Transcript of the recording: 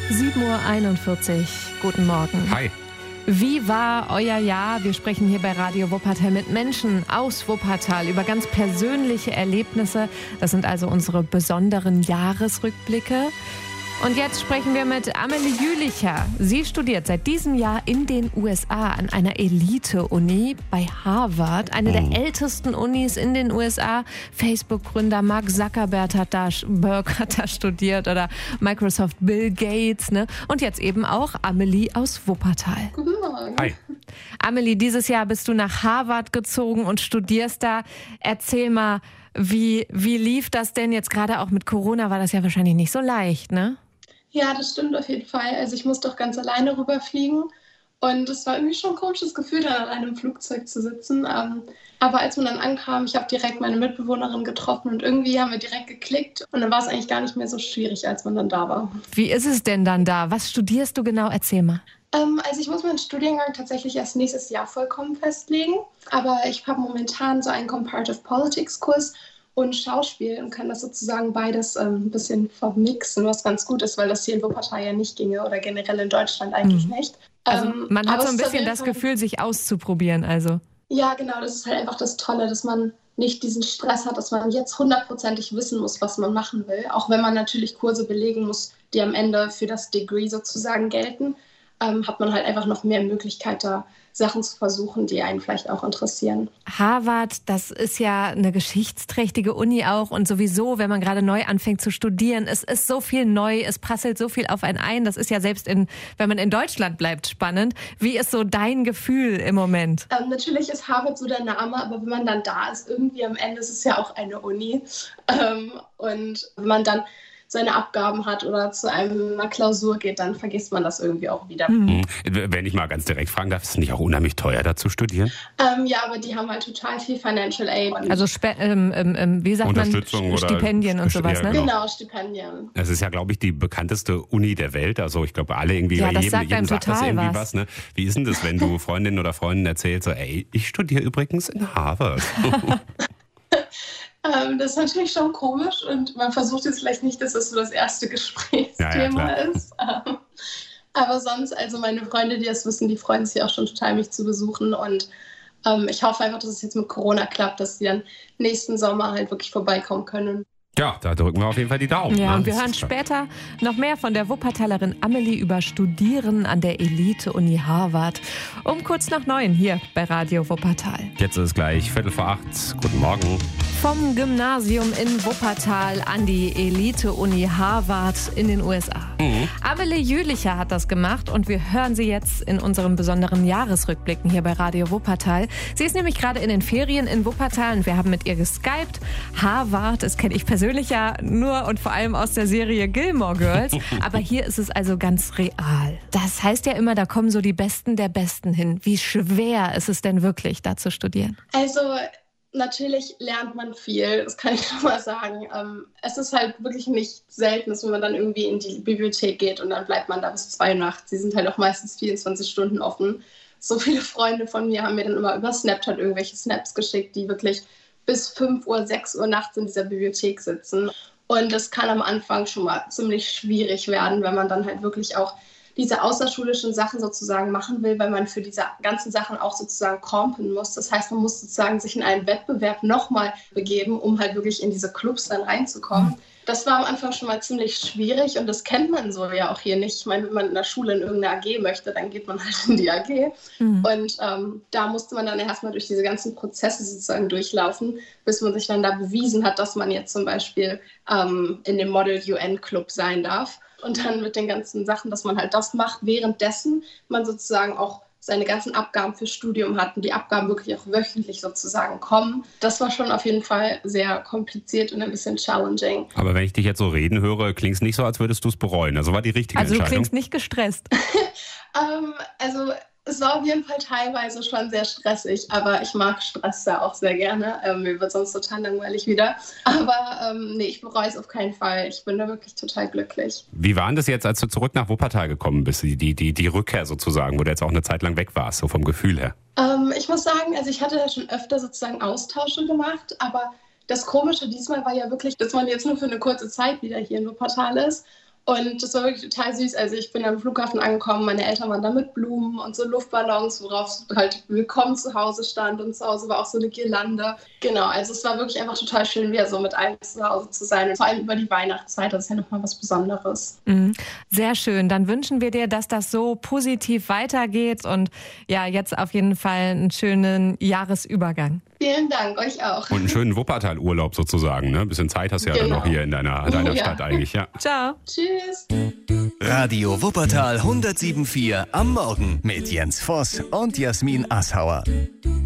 7:41 Uhr. Guten Morgen. Hi. Wie war euer Jahr? Wir sprechen hier bei Radio Wuppertal mit Menschen aus Wuppertal über ganz persönliche Erlebnisse. Das sind also unsere besonderen Jahresrückblicke. Und jetzt sprechen wir mit Amelie Jülicher. Sie studiert seit diesem Jahr in den USA an einer Elite-Uni bei Harvard, eine der ältesten Unis in den USA. Facebook-Gründer Mark Zuckerberg hat da studiert oder Microsoft Bill Gates. Ne? Und jetzt eben auch Amelie aus Wuppertal. Guten Morgen. Hi. Amelie, dieses Jahr bist du nach Harvard gezogen und studierst da. Erzähl mal, wie lief das denn jetzt gerade auch mit Corona? War das ja wahrscheinlich nicht so leicht, ne? Ja, das stimmt auf jeden Fall. Also ich musste auch ganz alleine rüberfliegen und es war irgendwie schon ein komisches Gefühl, dann an einem Flugzeug zu sitzen. Aber als man dann ankam, ich habe direkt meine Mitbewohnerin getroffen und irgendwie haben wir direkt geklickt und dann war es eigentlich gar nicht mehr so schwierig, als man dann da war. Wie ist es denn dann da? Was studierst du genau? Erzähl mal. Also ich muss meinen Studiengang tatsächlich erst nächstes Jahr vollkommen festlegen, aber ich habe momentan so einen Comparative Politics Kurs und Schauspiel und kann das sozusagen beides ein bisschen vermixen, was ganz gut ist, weil das hier in Wuppertal ja nicht ginge oder generell in Deutschland eigentlich nicht. Also man hat so ein bisschen das Gefühl, sich auszuprobieren, also. Ja, genau, das ist halt einfach das Tolle, dass man nicht diesen Stress hat, dass man jetzt 100%ig wissen muss, was man machen will, auch wenn man natürlich Kurse belegen muss, die am Ende für das Degree sozusagen gelten, hat man halt einfach noch mehr Möglichkeit, da Sachen zu versuchen, die einen vielleicht auch interessieren. Harvard, das ist ja eine geschichtsträchtige Uni auch und sowieso, wenn man gerade neu anfängt zu studieren, es ist so viel neu, es prasselt so viel auf einen ein. Das ist ja selbst, wenn man in Deutschland bleibt, spannend. Wie ist so dein Gefühl im Moment? Natürlich ist Harvard so der Name, aber wenn man dann da ist, irgendwie am Ende ist es ja auch eine Uni. Und wenn man dann seine Abgaben hat oder zu einer Klausur geht, dann vergisst man das irgendwie auch wieder. Wenn ich mal ganz direkt fragen darf, ist es nicht auch unheimlich teuer, da zu studieren? Ja, aber die haben halt total viel Financial Aid. Also wie sagt man? Unterstützung oder Stipendien und sowas, ne? Genau, Stipendien. Es ist ja, glaube ich, die bekannteste Uni der Welt. Also ich glaube, alle irgendwie, ja, das jedem sagt das irgendwie was. Ne? Wie ist denn das, wenn du Freundinnen oder Freunden erzählst, so, ey, ich studiere übrigens in Harvard? Das ist natürlich schon komisch und man versucht jetzt vielleicht nicht, dass das so das erste Gesprächsthema ist. Aber sonst, also meine Freunde, die das wissen, die freuen sich auch schon total, mich zu besuchen und ich hoffe einfach, dass es jetzt mit Corona klappt, dass die dann nächsten Sommer halt wirklich vorbeikommen können. Ja, da drücken wir auf jeden Fall die Daumen. Ja, ne? und wir hören später noch mehr von der Wuppertalerin Amelie über Studieren an der Elite-Uni Harvard. Um kurz nach 9 hier bei Radio Wuppertal. Jetzt ist es gleich 7:45. Guten Morgen. Vom Gymnasium in Wuppertal an die Elite-Uni Harvard in den USA. Amelie Jülicher hat das gemacht und wir hören sie jetzt in unseren besonderen Jahresrückblicken hier bei Radio Wuppertal. Sie ist nämlich gerade in den Ferien in Wuppertal und wir haben mit ihr geskypt. Harvard, das kenne ich persönlich ja nur und vor allem aus der Serie Gilmore Girls. Aber hier ist es also ganz real. Das heißt ja immer, da kommen so die Besten der Besten hin. Wie schwer ist es denn wirklich, da zu studieren? Also natürlich lernt man viel, das kann ich schon mal sagen. Es ist halt wirklich nicht selten, dass wenn man dann irgendwie in die Bibliothek geht und dann bleibt man da bis 2 Uhr nachts. Sie sind halt auch meistens 24 Stunden offen. So viele Freunde von mir haben mir dann immer über Snapchat irgendwelche Snaps geschickt, die wirklich bis 5 Uhr, 6 Uhr nachts in dieser Bibliothek sitzen. Und das kann am Anfang schon mal ziemlich schwierig werden, wenn man dann halt wirklich auch diese außerschulischen Sachen sozusagen machen will, weil man für diese ganzen Sachen auch sozusagen campen muss. Das heißt, man muss sozusagen sich in einen Wettbewerb nochmal begeben, um halt wirklich in diese Clubs dann reinzukommen. Das war am Anfang schon mal ziemlich schwierig und das kennt man so ja auch hier nicht. Ich meine, wenn man in der Schule in irgendeine AG möchte, dann geht man halt in die AG. Und da musste man dann erstmal durch diese ganzen Prozesse sozusagen durchlaufen, bis man sich dann da bewiesen hat, dass man jetzt zum Beispiel in dem Model UN Club sein darf. Und dann mit den ganzen Sachen, dass man halt das macht, währenddessen man sozusagen auch seine ganzen Abgaben fürs Studium hat und die Abgaben wirklich auch wöchentlich sozusagen kommen. Das war schon auf jeden Fall sehr kompliziert und ein bisschen challenging. Aber wenn ich dich jetzt so reden höre, klingt es nicht so, als würdest du es bereuen. Also war die richtige Entscheidung. Also du klingst nicht gestresst. Also es war auf jeden Fall teilweise schon sehr stressig, aber ich mag Stress ja auch sehr gerne. Mir wird sonst total langweilig wieder. Aber nee, ich bereue es auf keinen Fall. Ich bin da wirklich total glücklich. Wie war denn das jetzt, als du zurück nach Wuppertal gekommen bist? Die Rückkehr sozusagen, wo du jetzt auch eine Zeit lang weg warst, so vom Gefühl her? Ich muss sagen, also ich hatte ja schon öfter sozusagen Austausche gemacht, aber das Komische diesmal war ja wirklich, dass man jetzt nur für eine kurze Zeit wieder hier in Wuppertal ist. Und das war wirklich total süß. Also ich bin am Flughafen angekommen, meine Eltern waren da mit Blumen und so Luftballons, worauf halt Willkommen zu Hause stand. Und zu Hause war auch so eine Girlande. Genau, also es war wirklich einfach total schön, wieder so mit allen zu Hause zu sein. Und vor allem über die Weihnachtszeit, das ist ja nochmal was Besonderes. Sehr schön. Dann wünschen wir dir, dass das so positiv weitergeht und ja, jetzt auf jeden Fall einen schönen Jahresübergang. Vielen Dank, euch auch. Und einen schönen Wuppertal-Urlaub sozusagen, ne? Ein bisschen Zeit hast du ja dann noch hier in deiner Stadt eigentlich, ja. Ciao. Tschüss. Radio Wuppertal 107.4 am Morgen mit Jens Voss und Jasmin Ashauer.